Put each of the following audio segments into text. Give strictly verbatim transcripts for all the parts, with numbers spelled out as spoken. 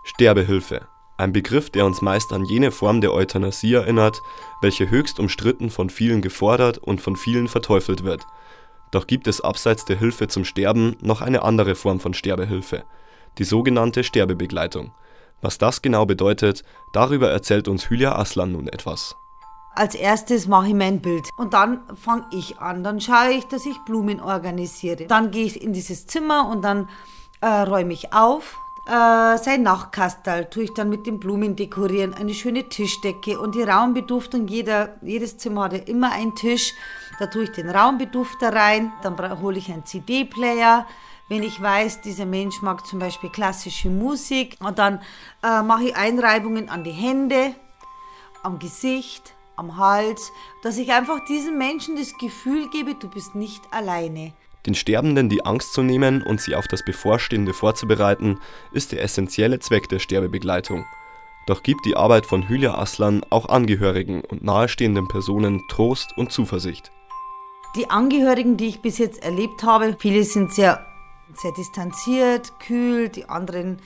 Sterbehilfe, ein Begriff, der uns meist an jene Form der Euthanasie erinnert, welche höchst umstritten von vielen gefordert und von vielen verteufelt wird. Doch gibt es abseits der Hilfe zum Sterben noch eine andere Form von Sterbehilfe, die sogenannte Sterbebegleitung. Was das genau bedeutet, darüber erzählt uns Hülya Aslan nun etwas. Als erstes mache ich mein Bild und dann fange ich an. Dann schaue ich, dass ich Blumen organisiere. Dann gehe ich in dieses Zimmer und dann äh, räume ich auf. Äh, sein Nachtkastel tue ich dann mit den Blumen dekorieren, eine schöne Tischdecke und die Raumbeduftung. Jeder, jedes Zimmer hat ja immer einen Tisch. Da tue ich den Raumbedufter rein. Dann hole ich einen C D-Player. Wenn ich weiß, dieser Mensch mag zum Beispiel klassische Musik. Und dann äh, mache ich Einreibungen an die Hände, am Gesicht, am Hals, dass ich einfach diesem Menschen das Gefühl gebe, du bist nicht alleine. Den Sterbenden die Angst zu nehmen und sie auf das Bevorstehende vorzubereiten, ist der essentielle Zweck der Sterbebegleitung. Doch gibt die Arbeit von Hülya Aslan auch Angehörigen und nahestehenden Personen Trost und Zuversicht. Die Angehörigen, die ich bis jetzt erlebt habe, viele sind sehr, sehr distanziert, kühl, die anderen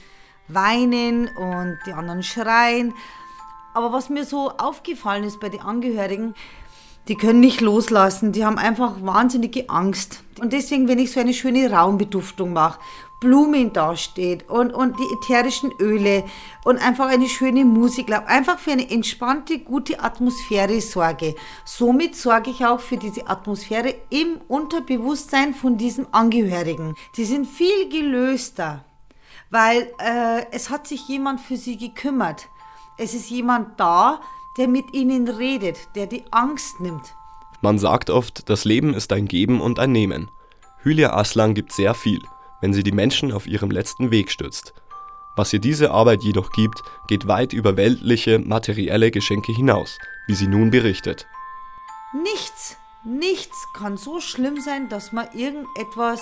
weinen und die anderen schreien. Aber was mir so aufgefallen ist bei den Angehörigen, die können nicht loslassen, die haben einfach wahnsinnige Angst. Und deswegen, wenn ich so eine schöne Raumbeduftung mache, Blumen dasteht und, und die ätherischen Öle und einfach eine schöne Musik, einfach für eine entspannte, gute Atmosphäre sorge. Somit sorge ich auch für diese Atmosphäre im Unterbewusstsein von diesem Angehörigen. Die sind viel gelöster, weil äh, es hat sich jemand für sie gekümmert. Es ist jemand da, der mit ihnen redet, der die Angst nimmt. Man sagt oft, das Leben ist ein Geben und ein Nehmen. Hülya Aslan gibt sehr viel, wenn sie die Menschen auf ihrem letzten Weg stützt. Was ihr diese Arbeit jedoch gibt, geht weit über weltliche, materielle Geschenke hinaus, wie sie nun berichtet. Nichts, nichts kann so schlimm sein, dass man irgendetwas,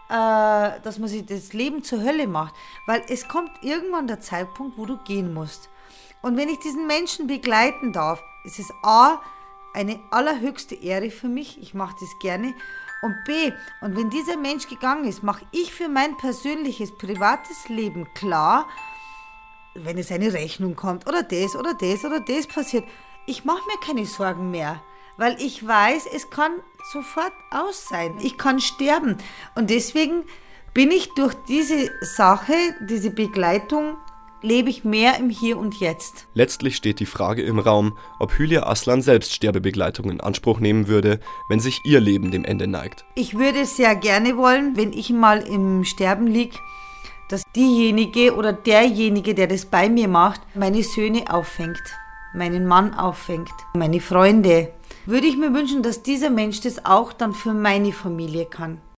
äh, dass man sich das Leben zur Hölle macht. Weil es kommt irgendwann der Zeitpunkt, wo du gehen musst. Und wenn ich diesen Menschen begleiten darf, ist es A, eine allerhöchste Ehre für mich, ich mache das gerne, und B, und wenn dieser Mensch gegangen ist, mache ich für mein persönliches, privates Leben klar, wenn es eine Rechnung kommt oder das oder das oder das passiert, ich mache mir keine Sorgen mehr, weil ich weiß, es kann sofort aus sein, ich kann sterben und deswegen bin ich durch diese Sache, diese Begleitung, lebe ich mehr im Hier und Jetzt. Letztlich steht die Frage im Raum, ob Hülya Aslan selbst Sterbebegleitung in Anspruch nehmen würde, wenn sich ihr Leben dem Ende neigt. Ich würde sehr gerne wollen, wenn ich mal im Sterben liege, dass diejenige oder derjenige, der das bei mir macht, meine Söhne auffängt, meinen Mann auffängt, meine Freunde. Würde ich mir wünschen, dass dieser Mensch das auch dann für meine Familie kann.